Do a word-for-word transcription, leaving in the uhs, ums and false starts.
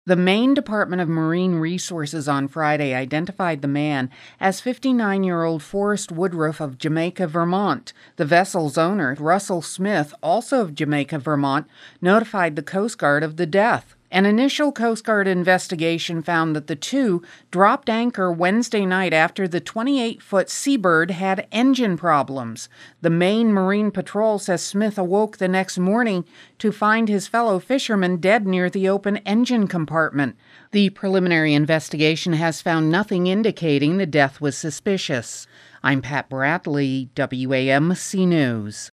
The Maine Department of Marine Resources on Friday identified the man as fifty-nine-year-old Forrest Woodruff of Jamaica, Vermont. The vessel's owner, Russell Smith, also of Jamaica, Vermont, notified the Coast Guard of the death. An initial Coast Guard investigation found that the two dropped anchor Wednesday night after the twenty-eight-foot Seabird had engine problems. The Maine Marine Patrol says Smith awoke the next morning to find his fellow fishermen dead near the open engine compartment. The preliminary investigation has found nothing indicating the death was suspicious. I'm Pat Bradley, W A M C News.